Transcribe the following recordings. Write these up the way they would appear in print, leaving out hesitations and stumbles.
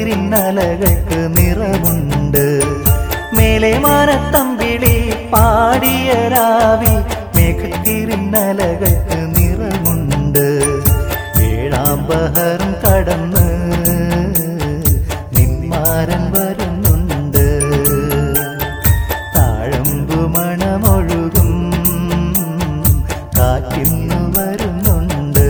മേഘത്തിരിന്നലകൾക്ക് നിറമുണ്ട്. മേലെ മാനത്തമ്പിളി പാടിയ രാവിൽ മേഘത്തിരിന്നലകൾക്ക് നിറമുണ്ട്. ഏഴാം ബഹറും കടന്ന് നിന്മാരൻ വരുന്നുണ്ട്. താഴമ്പു മണമൊഴുകും കാറ്റിന്നു വരുന്നുണ്ട്.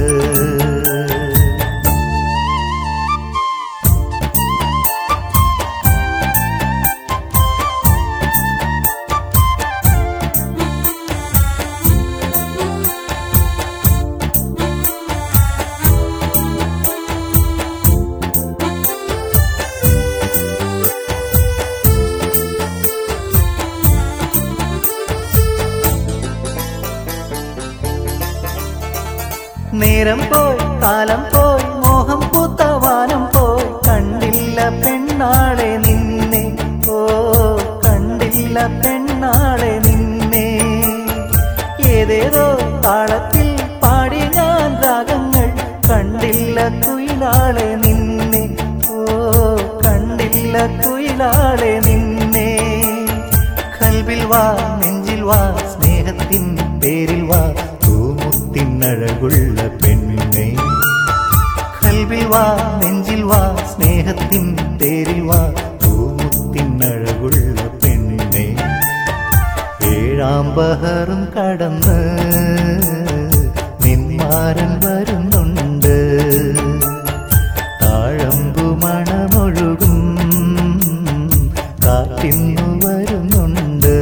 നേരം പോയി കാലം പോയി മോഹം പൂത്തവാനം പോയി കണ്ടില്ല പെണ്ണാളെ നിന്നെ. ഓ കണ്ടില്ല പെണ്ണാളെ നിന്നെ. ഏതേതോ താളത്തിൽ പാടി ഞാൻ രാഗങ്ങൾ കണ്ടില്ല കുയിലാളെ നിന്നെ. ഓ കണ്ടില്ല കുയിലാളെ നിന്നെ. കൽവിൽ വാ നെഞ്ചിൽ വാ സ്നേഹത്തിൻ പേരിൽ വാ ഴകുള്ള പെണ്ണെ. കൽവിൽ വാ നെഞ്ചിൽ വാ സ്നേഹത്തിൻ പേരിൽ വാ പൂമുത്തിനഴകുള്ള പെണ്ണെ. ഏഴാം ബഹറും കടന്ന് നിന്മാരൻ വരുന്നുണ്ട്. താഴമ്പു മണമൊഴുകും കാറ്റിന്നു വരുന്നുണ്ട്.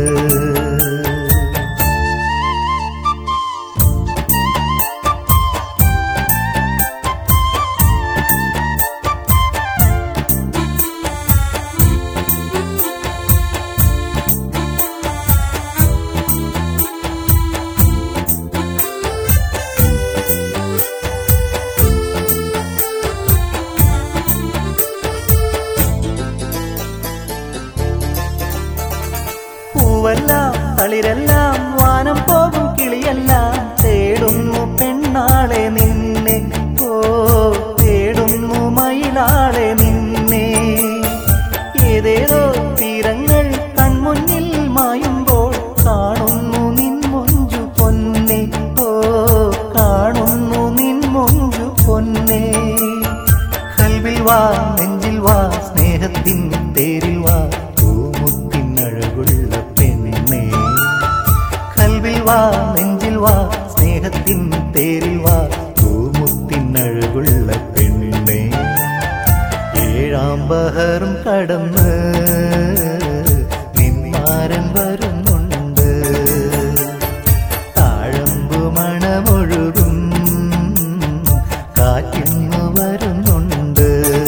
പൂവെല്ലാം തളിരെല്ലാം വാനം പോകും കിളിയെല്ലാം തേടുന്നു പെണ്ണാളെ നിന്നെ. ഓ തേടുന്നു മയിലാളെ നിന്നെ. ഏതേതോ തീരങ്ങൾ കൺമുന്നിൽ മായുമ്പോൾ കാണുന്നു നിൻ മൊഞ്ചു പൊന്നെ. ഓ കാണുന്നു നിൻ മൊഞ്ചു പൊന്നെ. കൽവിൽ വാ നെഞ്ചിൽ വാ സ്നേഹത്തിൻ തേരിൽ വാ പൂമുത്തിനഴകുള്ള പെണ്ണെ. കൽവിൽ വാ നെഞ്ചിൽ വാ സ്നേഹത്തിൻ തേരിൽ വാ പൂമുത്തിനഴകുള്ള പെണ്ണെ. ഏഴാം ബഹറും കടന്ന് നിന്മാരൻ വരുന്നുണ്ട്. താഴമ്പു മണമൊഴുകും കാറ്റിന്നു വരുന്നുണ്ട്.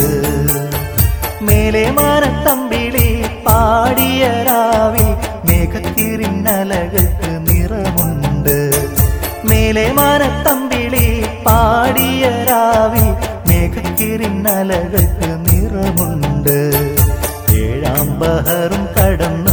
മേലെ മാനത്തമ്പിളി പാടിയ രാവിൽ മേഘത്തിരിന്നലകൾക്ക് നിറമുണ്ട്. മേലെ മാനത്തമ്പിളി പാടിയ രാവിൽ മേഘത്തിരിന്നലകൾക്ക് നിറമുണ്ട്. ഏഴാം ബഹറും കടന്ന്